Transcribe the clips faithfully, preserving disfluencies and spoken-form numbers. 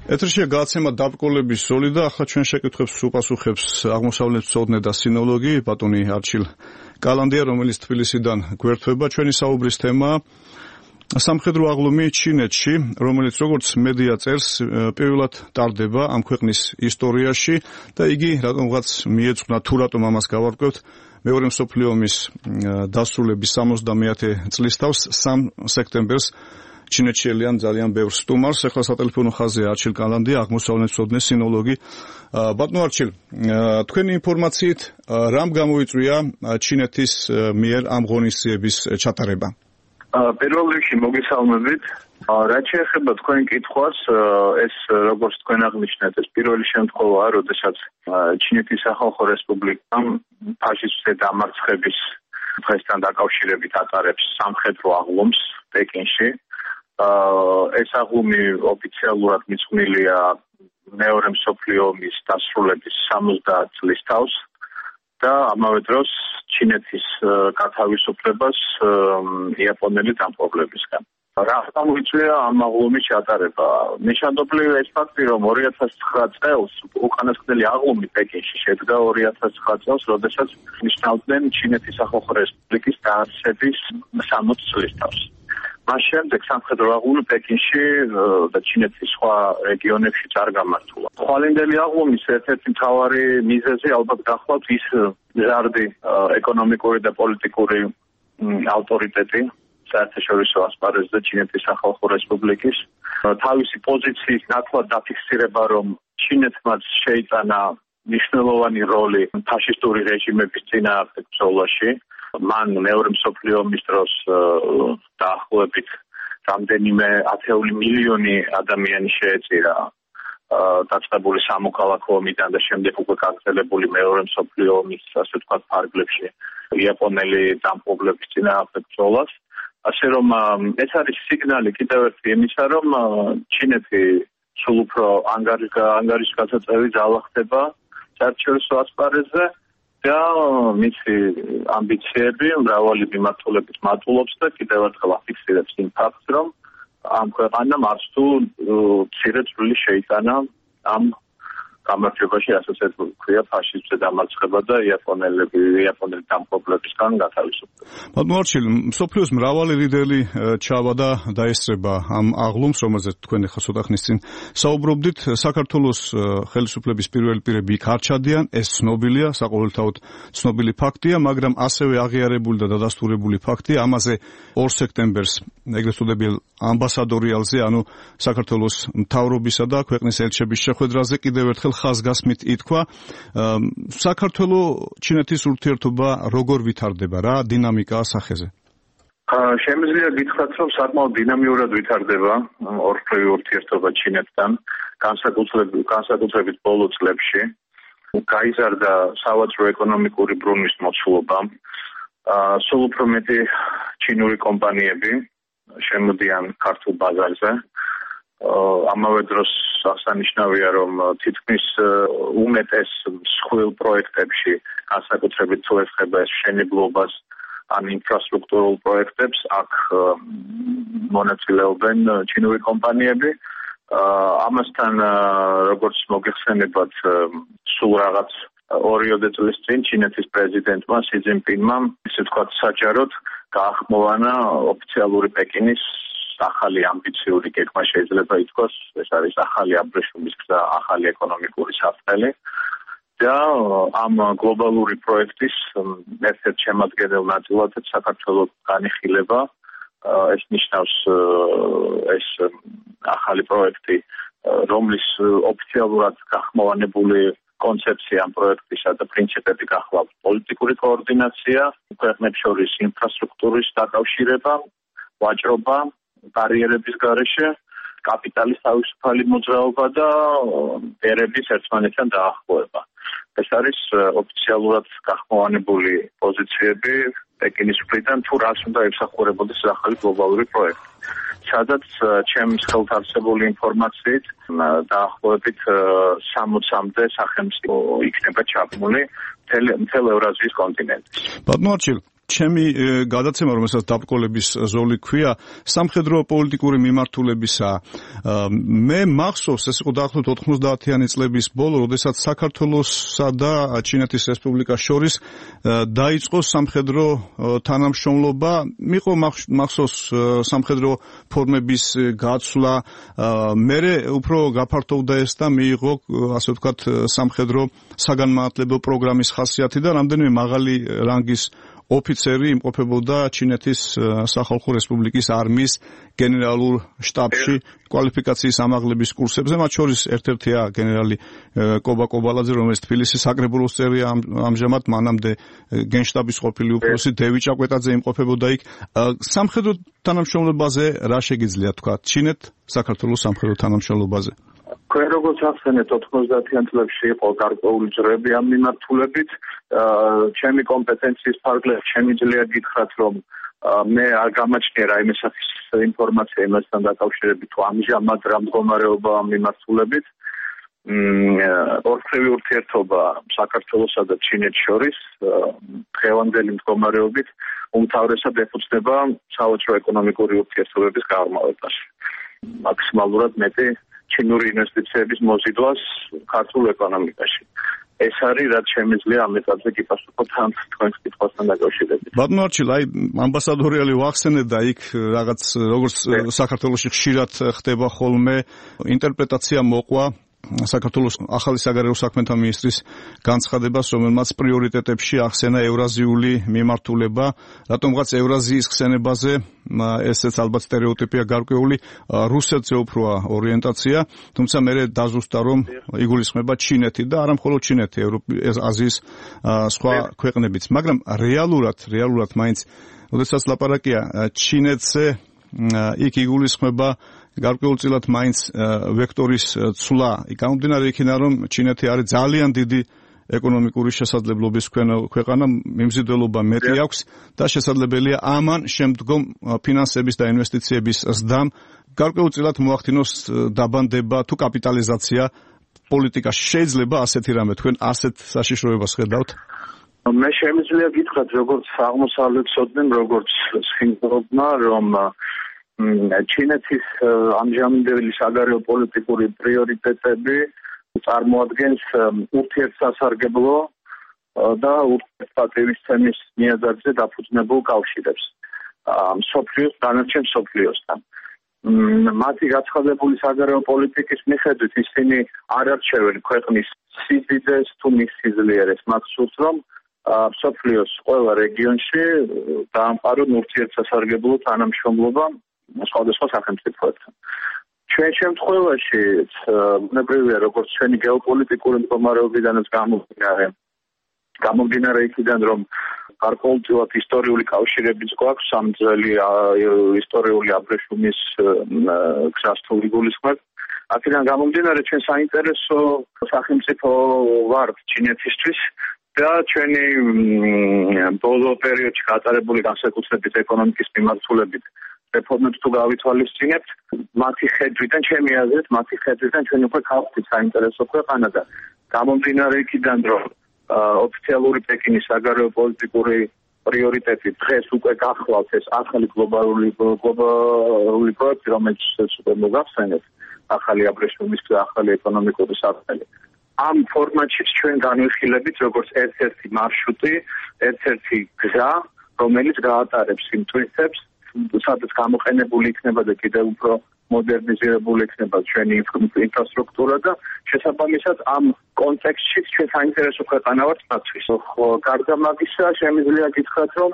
ეთერშია გადაცემა დაბრკოლების ზოლი და ახლა ჩვენ შეკითხვებს უპასუხებს აღმოსავლეთმცოდნე და სინოლოგი ბატონი არჩილ კალანდია, რომელიც თბილისიდან გვერდება. ჩვენი საუბრის თემაა სამხედრო აღლუმი ჩინეთში, რომელიც როგორც მედია წერს, პირველად ტარდება ამ ქვეყნის ისტორიაში და იგი რატომღაც მიეძღვნა თუ რატომ ამას გავარკვევთ მეორე მსოფლიო ომის დასრულების სამოცდამეათე წლის თავს სამ სექტემბერს ჩინეთში ელიან ძალიან ბევრ სტუმარს. ახლა სატელეფონო ხაზია არჩილ კალანდია, აღმოსავლეთმცოდნე სინოლოგი. ბატონო არჩილ, თქვენი ინფორმაციით რამ გამოიწვია ჩინეთის მიერ ამ ღონისძიების ჩატარება? პირველ რიგში მოგესალმებით. რაც შეეხება თქვენ კითხვას, ეს როგორც თქვენ აღნიშნეთ, ეს პირველი შემთხვევაა, როდესაც ჩინეთის სახალხო რესპუბლიკამ ფაშისტზე დამარცხების დღესთან დაკავშირებით ატარებს სამხედრო აღლუმს პეკინში. ეს აღლუმი ოფიციალურად მიძღვნილია მეორე მსოფლიო ომის დასრულების სამოცდაათ წლის თავს და ამავე დროს ჩინეთის გათავისუფლებას იაპონელი დამპყრობლებისგან. რა გამოიწვია ამ აღლუმის ჩატარება? ნიშანდობლივია ეს ფაქტი, რომ ორი ათას ცხრა წელს უკანასკნელი აღლუმი პეკინში შედგა ორი ათას ცხრა წელს, როდესაც ნიშნავდნენ ჩინეთის სახალხო რესპუბლიკის დაარსების სამოცდ წლის თავს. მას შემდეგ სამხედრო აღლუმი პეკინში და ჩინეთის სხვა რეგიონებში არ გამართულა. ხვალინდელი აღლუმის ერთ-ერთი მთავარი მიზეზი ალბათ გახლავთ ის მზარდი ეკონომიკური და პოლიტიკური ავტორიტეტი საერთაშორისო ასპარეზზე ჩინეთის სახალხო რესპუბლიკის. თავისი პოზიციის ნათლად დაფიქსირება, რომ ჩინეთმაც შეიტანა მნიშვნელოვანი როლი ფაშისტური რეჟიმების წინააღმდეგ ბრძოლაში. მან მეორე მსოფლიო ომის დროს დაახლოებით რამდენიმე ათეული მილიონი ადამიანი შეეწირა დაწყებული სამოქალაქო ომიდან და შემდეგ უკვე გაგრძელებული მეორე მსოფლიო ომის, ასე ვთქვათ, ფარგლებში იაპონელი დამპყრობლების წინააღმდეგ ბრძოლას. ასე რომ ეს არის სიგნალი კიდევ ერთი იმისა, რომ ჩინეთი სულ უფრო ანგარიშგასაწევი ძალა ხდება საერთაშორისო ასპარეზზე და მისი ამბიციები მრავალი მიმართულებით მატულობს და კიდევ ერთხელ აფიქსირებს იმ ფაქტს, რომ ამ ქვეყანამ არც თუ მცირე წვლილი შეიტანა ამ გამარჯვებაში, რასაც ქვია ფაშისტზე დამარცხება და იაპონელები იაპონელი დამპყრობლებისგან გათავისუფლება. ბატონო არჩილ, მსოფლიოს მრავალი ლიდერი ჩავა და დაესწრება ამ აღლუმს, რომელზეც თქვენ ახლა ცოტა ხნის წინ საუბრობდით. საქართველოს ხელისუფლების პირველი პირები იქ არ ჩადიან, ეს ცნობილია, საყოველთაოდ ცნობილი ფაქტია, მაგრამ ასევე აღიარებული და დადასტურებული ფაქტია, ამაზე ორ სექტემბერს ეგრეთ წოდებულ ამბასადორიალზე, ანუ საქართველოს მთავრობისა და ქვეყნის ელჩების შეხვედრაზე კიდევ ერთხელ ხაზგასმით ითქვა, საქართველოს ჩინეთის ურთიერთობა როგორ ვითარდება, რა დინამიკაა სახეზე? შემიძლია გითხრათ, რომ საკმაოდ დინამიურად ვითარდება ორთქლევი ურთიერთობა ჩინეთთან, განსაკუთრებით ბოლო წლებში. გაიზარდა სავაჭრო ეკონომიკური ბრუნვის მოცულობა, სულ უფრო მეტი ჩინური კომპანიები შემოდიან ქართულ ბაზარზე. ამავე დროს აღსანიშნავია, რომ თითქმის უმეტეს მსხვილ პროექტებში, განსაკუთრებით თუ ეხება ეს მშენებლობას ან ინფრასტრუქტურულ პროექტებს, აქ მონაწილეობენ ჩინური კომპანიები. ამასთან, როგორც მოგეხსენებათ, სულ რაღაც ორიოდე წლის წინ ჩინეთის პრეზიდენტმა სი ძინპინმა, ისე ვთქვათ, საჯაროდ გაახმოვანა ოფიციალური პეკინის ახალი ამბიციური გეგმა შეიძლება ითქვას, ეს არის ახალი აბრეშუმის გზა, ახალი ეკონომიკური საფრთხე და ამ გლობალური პროექტის ერთ-ერთ შემადგენელ ნაწილად საქართველოს განიხილება. ეს ნიშნავს ეს ახალი პროექტი, რომლის ოფიციალურად გახმოვანებული კონცეფცია ამ პროექტისა და პრინციპები გახლავთ პოლიტიკური კოორდინაცია, ქვეყნებს შორის ინფრასტრუქტურის დაკავშირება, ვაჭრობა, ბარიერების გარეშე, კაპიტალის თავისუფალი მოძრაობა და ერების ერთმანეთთან დაახლოება. ეს არის ოფიციალურად გახმოვანებული პოზიციები პეკინის მხრიდან, თუ რას უნდა ემსახურებოდეს ახალი გლობალური პროექტი. სადაც ჩემს ხელთ არსებული ინფორმაციით დაახლოებით სამოცამდე სახელმწიფო იქნება ჩაბმული მთელ ევრაზიის კონტინენტში. ბატონო არჩილ, ჩემი გადაცემა, რომელსაც დაბრკოლების ზოლი ქვია, სამხედრო პოლიტიკური მიმართულებისა. მე მახსოვს, ეს იყო დაახლოებით ოთხმოცდაათიანი წლების ბოლო, როდესაც საქართველოსა და ჩინეთის რესპუბლიკას შორის დაიწყო სამხედრო თანამშრომლობა. მიყო მახსოვს სამხედრო ფორმების გაცვლა, მერე უფრო გაფართოვდა ეს და მიიღო, ასე ვთქვათ, სამხედრო საგანმანათლებლო პროგრამის ხასიათი და რამდენიმე მაღალი რანგის ოფიცერი იმყოფებოდა ჩინეთის სახალხო რესპუბლიკის არმიის გენერალურ შტაბში კვალიფიკაციის ამაღლების კურსებზე, მათ შორის ერთ-ერთია გენერალი კობა კობალაძე, რომელიც თბილისის საკრებულოს წევრია ამჟამად, მანამდე გენშტაბის ყოფილი უფროსი დევი ჭაკვეტაძე იმყოფებოდა იქ. სამხედრო თანამშრომლობაზე რა შეგიძლია თქვა ჩინეთ საქართველოს სამხედრო თანამშრომლობაზე? Ჩვენ როგორც ახსენეთ, ოთხმოცდაათიან წლებში იყო გარკვეული ძრები ამ მიმართულებით. ჩემი კომპეტენციის ფარგლებში შემიძლია გითხრათ, რომ მე არ გამაჩნია რაიმე სახის ინფორმაცია იმასთან დაკავშირებით, თუ ამჟამად რა მდგომარეობა ამ მიმართულებით. ორთქლევი ურთიერთობა საქართველოსა და ჩინეთს შორის დღევანდელი მდგომარეობით უმთავრესად ეფუძნება სავაჭრო ეკონომიკური ურთიერთობების გაღრმავებას. მაქსიმალურად მეტი ჩინური ინვესტიციების მოზიდვას ქართულ ეკონომიკაში. ეს არის რაც შემიძლია ამ ეტაპზე გიპასუხოთ ამ თქვენს კითხვასთან დაკავშირებით. ბატონო არჩილ, აი ამბასადორიალი ვახსენეთ და იქ რაღაც როგორც საქართველოში ხშირად ხდება ხოლმე ინტერპრეტაცია მოყვა საქართველოს ახალი საგარეო საქმეთა მინისტრის განცხადებას, რომელმაც პრიორიტეტებში ახსენა ევრაზიული მიმართულება, რატომღაც ევრაზიის ხსენებაზე, ესეც ალბათ სტერეოტიპია გარკვეული, რუსეთზე უფროა ორიენტაცია, თუმცა მე დაზუსტა, რომ იგულისხმება ჩინეთი და არა მხოლოდ ჩინეთი, აზიის სხვა ქვეყნებიც, მაგრამ რეალურად, რეალურად მაინც, როდესაც ლაპარაკია ჩინეთზე, იქ იგულისხმება გარკვეულწილად მაინც ვექტორის ცვლა. გამომდინარე იქიდან, რომ ჩინეთი არის ძალიან დიდი ეკონომიკური შესაძლებლობის ქვეყანა, მიმზიდველობა მეტი აქვს და შესაძლებელია ამან შემდგომ ფინანსების და ინვესტიციების ზრდამ გარკვეულწილად მოახდინოს დაბანდება თუ კაპიტალიზაცია პოლიტიკაში. შეიძლება ასეთი რამე თქვენ ასეთ საშიშროებას ხედავთ? მე შემიძლია გითხრათ, როგორც აღმოსავლეთსოდნემ, როგორც სინგლობმა, რომ ჩინეთის ამჟამინდელი საგარეო პოლიტიკური პრიორიტეტები წარმოადგენს ურთიერთსასარგებლო და ურთიერთპატივისცემის ნიადაგზე დაფუძნებულ კავშირებს მსოფლიოს დანარჩენ მსოფლიოსთან. მათი გაცხადებული საგარეო პოლიტიკის მიხედვით ისინი არ არჩევენ ქვეყნის სიდიდეს თუ მის სიძლიერეს, მათ სურს, რომ მსოფლიოს ყველა რეგიონში დაამყარონ ურთიერთსასარგებლო თანამშრომლობა სხვადასხვა სახელმწიფოებთან. ჩვენ შემთხვევაში ბუნებრივია, როგორც ჩვენი გეოპოლიტიკური მდგომარეობიდანაც გამომდინარე, გამომდინარე იქიდან, რომ გარკვეულწილად ისტორიული კავშირებიც გვაქვს ამ ძველი ისტორიული აბრეშუმის გზას თუ იგულისხმებთ. აქედან გამომდინარე, ჩვენ საინტერესო სახელმწიფო ვართ ჩინეთისთვის და ჩვენი ბოლო პერიოდში გატარებული განსაკუთრებით ეკონომიკის მიმართულებით რეფორმებს თუ გავითვალისწინებთ, მათი ხედვიდან, ჩემი აზრით, მათი ხედვიდან ჩვენ უკვე ხალხის საინტერესო ქვეყანა და გამომდინარე იქიდან, რომ ოფიციალური პეკინის საგარეო პოლიტიკური პრიორიტეტი დღეს უკვე გახლავთ ეს ახალი გლობალური გლობალური პროექტი, რომელშიც უკვე მოგახსენეთ, ახალი აბრეშუმის და ახალი ეკონომიკური საფრთხე. ამ ფორმატშიც ჩვენ განვიხილებით როგორც ერთ-ერთი მარშრუტი, ერთ-ერთი გზა, რომელიც გაატარებს იმ თვისებს, სადაც გამოყენებული იქნება და კიდევ უფრო მოდერნიზირებული იქნება ჩვენი ინფრასტრუქტურა და შესაბამისად ამ კონტექსტში ჩვენ საინტერესო ქვეყანა ვართ მათთვის. გარდა მაგისა, შემიძლია გითხრათ, რომ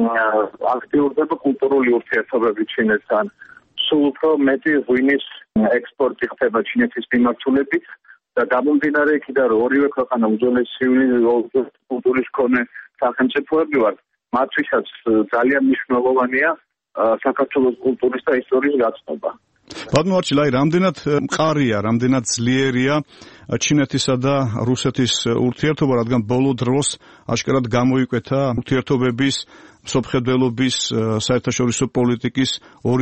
აქტიურდება კულტურული ურთიერთობები ჩინეთთან. სულ უფრო მეტი ღვინის ექსპორტი ხდება ჩინეთის მიმართულებით და გამომდინარე იქიდან, რომ ორივე ქვეყანა უძველესი კულტურის მქონე სახელმწიფოები ვართ, მათთვისაც ძალიან მნიშვნელოვანია საქართველოს კულტურის და ისტორიის გაცნობა. ბატონო არჩილ, აი რამდენად მყარია, რამდენად ძლიერია ჩინეთისა და რუსეთის ურთიერთობა, რადგან ბოლო დროს აშკარად გამოიკვეთა ურთიერთობების, მსოფლმხედველობის, საერთაშორისო პოლიტიკის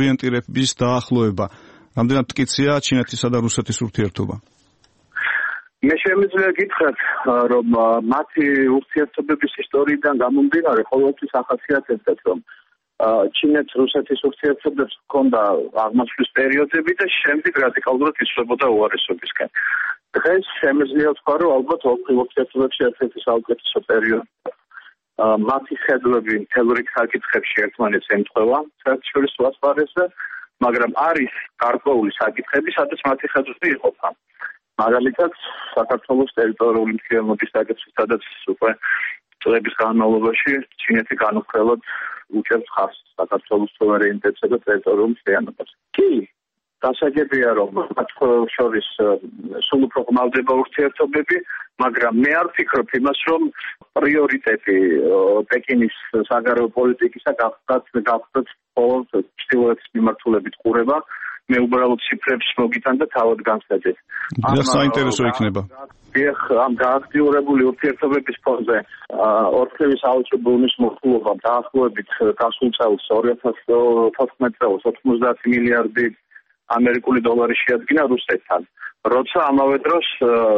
ორიენტირების დაახლოება. რამდენად მტკიცია ჩინეთისა და რუსეთის ურთიერთობა? მე შემიძლია გითხრათ, რომ მათი ურთიერთობების ისტორიიდან გამომდინარე ყოველთვის ახასიათებდათ, რომ ჩინეთს რუსეთის ურთიერთობებს ჰქონდა აღმასვლის პერიოდები და შემდეგ რადიკალურად ისვლებოდა უარესობისკენ. დღეს შემიძლია ვთქვა, რომ ალბათ ოქროს ურთიერთობებში ერთ-ერთი საუკეთესო პერიოდი. მათი ხედვები მთელ რიგ საკითხებში ერთმანეთს ემთხვევა, რაც შორის ვასპარესზე, მაგრამ არის გარკვეული საკითხები, სადაც მათი ხედვები იყოფა. მაგალითად, საქართველოს ტერიტორიული მთლიანობის საკითხი, სადაც უკვე წლების განმავლობაში ჩინეთი განუხრელად უჭერს ხარს საქართველოს სუვერენიტეტსა და ტერიტორიულ მთლიანობას. კი, დასაგებია, რომ მათ შორის სულ უფრო გმავდება ურთიერთობები, მაგრამ მე არ ვფიქრობ იმას, რომ პრიორიტეტი პეკინის საგარეო პოლიტიკისა გახდათ გახდათ მხოლოდ ჩრდილოეთის მიმართულებით ყურება. მე უბრალოდ ციფრებს მოგიტან და თავად განსაჯეთ. ამ საინტერესო იქნება. დიახ, ამ გააქტიურებული ურთიერთობების ფონზე ორთქლევის საელჩო ბუნის მოხულობა დაახლოებით გასულ წელს ორი ათას თოთხმეტ წელს ოცდაათი მილიარდი ამერიკული დოლარი შეადგინა რუსეთთან. როცა ამავე დროს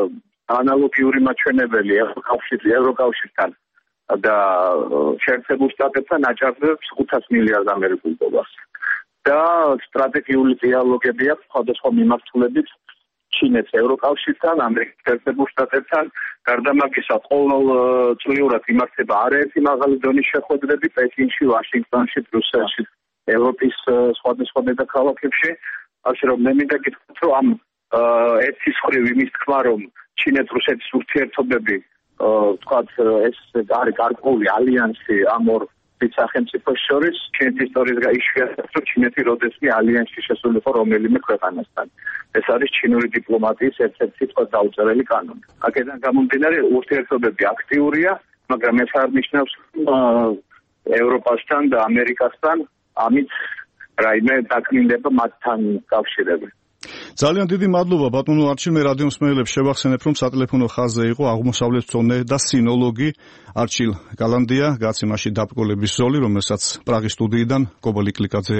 ანალოგიური მაჩვენებელი ევროკავშირთან და შეერთებულ შტატებთან აჭარბებს ხუთას მილიარდ ამერიკულ დოლარს. და სტრატეგიული დიალოგები აქვს სხვადასხვა მიმართულებით ჩინეთს ევროკავშირთან, ამერიკის შეერთებულ შტატებთან, გარდა მაგისა ყოველწლიურად იმართება არაერთი მაღალი დონის შეხვედრები პეკინში, ვაშინგტონში, ბრიუსელში, ევროპის სხვადასხვა დედაქალაქებში. ასე რომ მე მინდა გითხრათ, რომ ამ ერთის მხრივ იმის თქმა, რომ ჩინეთ-რუსეთის ურთიერთობები ვთქვათ, ეს არის გარკვეული ალიანსი ამ ორ სახელმწიფოს შორის, ჩინეთის ისტორიის გაიშვიათებს, რომ ჩინეთი როდესმე ალიანსში შესულიყო რომელიმე ქვეყანასთან. ეს არის ჩინური დიპლომატიის ერთ-ერთი თქვა დაუწერელი კანონი. აქედან გამომდინარე ურთიერთობები აქტიურია, მაგრამ ეს არ ნიშნავს ევროპასთან და ამერიკასთან ამით რაიმე დაკნინდება მათთან კავშირები. ძალიან დიდი მადლობა ბატონო არჩილ, მე რადიო მსმენელებს შევახსენებ, რომ სატელეფონო ხაზზე იყო აღმოსავლეთმცოდნე და სინოლოგი არჩილ გალანდია, გაცემაში დაბრკოლების ზოლი, რომელსაც პრაღის სტუდიიდან კობოლი კლიკაძე